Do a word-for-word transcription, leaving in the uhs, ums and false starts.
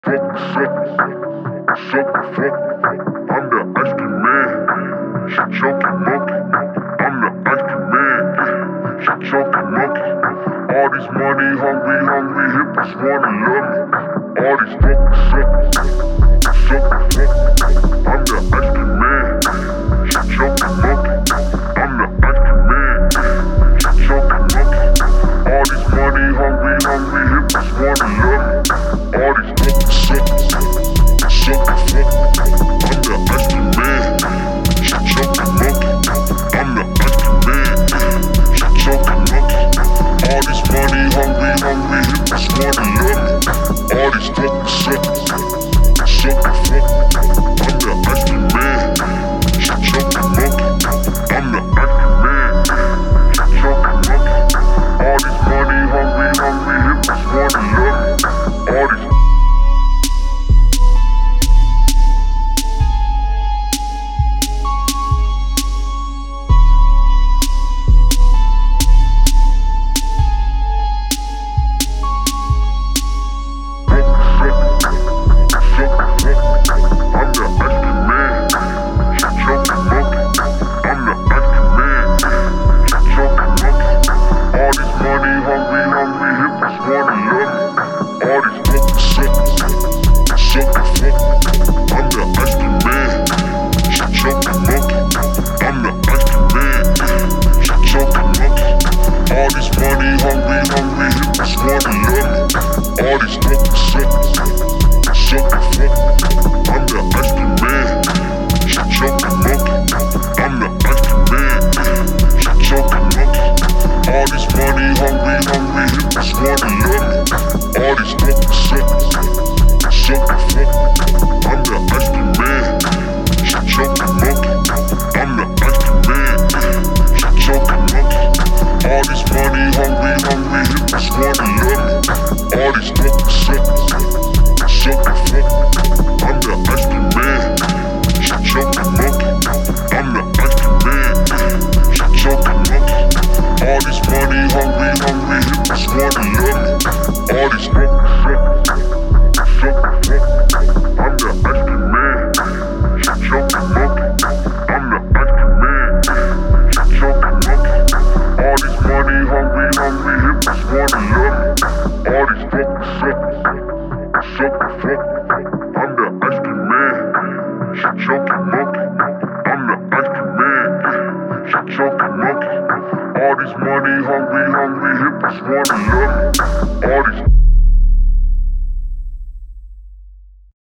Fuck, suck, suck the fuck. I'm the ice cream man. She chunky monkey. I'm the ice cream man. She chunky monkey. All these money hungry, hungry hippies wanna love me. All these fuck, suck, suck the fuck. I'm the ice cream man. She chunky monkey. I'm the ice cream man. She chunky monkey. All these money hungry, hungry hippies wanna love me. All these fuck, suck, suck the fuck. I'm the ice cream man. She chunky monkey. I'm the ice cream man. She chunky monkey. All these money hungry, hungry hippies wanna love me. All these fuck, suck, suck the fuck. I'm the ice cream man. She chunky monkey. I'm the ice cream man. She chunky monkey. All these money hungry, hungry hippies wanna love me. All these All these money hungry, hungry hippies wanna love me. All these